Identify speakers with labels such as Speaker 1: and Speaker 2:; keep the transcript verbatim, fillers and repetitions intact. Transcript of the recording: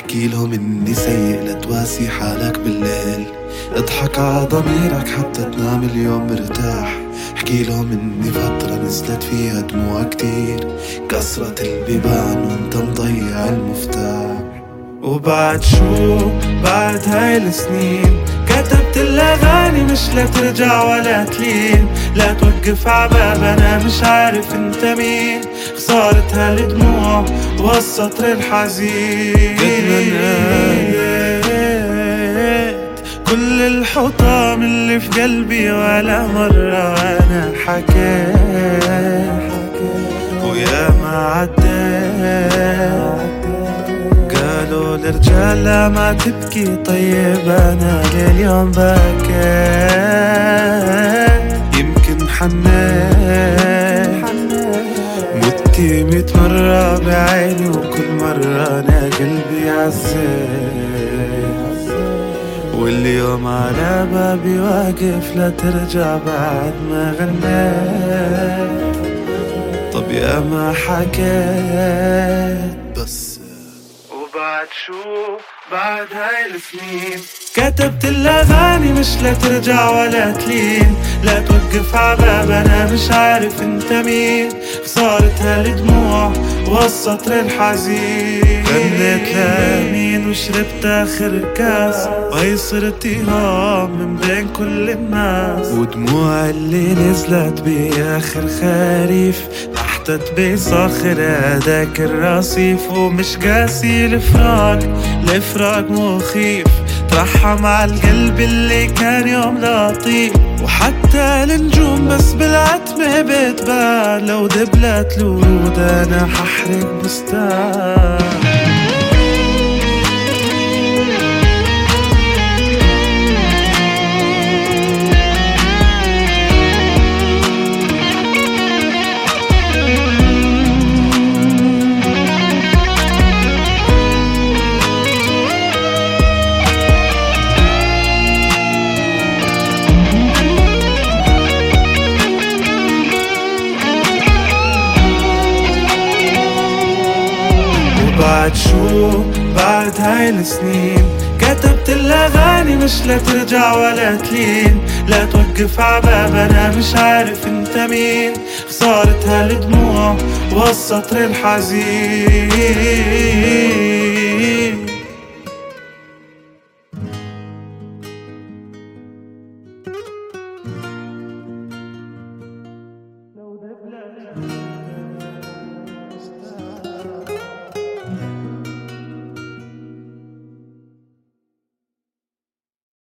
Speaker 1: احكي لهم اني سيء لتواسي حالك بالليل، اضحك على ضميرك حتى تنام اليوم مرتاح. احكي لهم اني فترة نزلت فيها دموع كتير، كسرت البيبان وانت مضيع المفتاح. وبعد شو بعد هاي السنين كتبت الاغاني مش لترجع ولا تلين، لا توقف عباب انا مش عارف انت مين. خسارة هالدموع والسطر الحزين، قد ما ناديت كل الحطام اللي في قلبي ولا مرة انا حكيت، ويا ما عديت قالوا الرجال لا ما تبكي. طيب انا لليوم بكيت، يمكن حنيت متي ميت مرة بعيني، وكل مرة انا قلبي عزيت، واليوم على بابي واقف لا ترجع بعد ما غنيت. طب يا ما حكيت بس وبعد شو بعد هاي السنين كتبت الاغاني مش لترجع ولا تلين، لا توقف عباب انا مش عارف انت مين. خسارة هالدموع والسطر الحزين، غنيت لمين وشربت اخر كاس، وهي صرت ايهام من بين كل الناس. ودموع اللي نزلت باخر خريف تحتت بصخر هداك الرصيف، ومش قاسي الفراق الفراق مخيف. ترحم على القلب اللي كان يوم لطيف، وحتى النجوم بس بالعتمة بتبان. لو دبلت الورود انا ححرق بستان. بعد شو بعد هاي السنين كتبت الاغاني مش لترجع ولا تلين، لا توقف عباب انا مش عارف انت مين. خسارة هالدموع والسطر الحزين.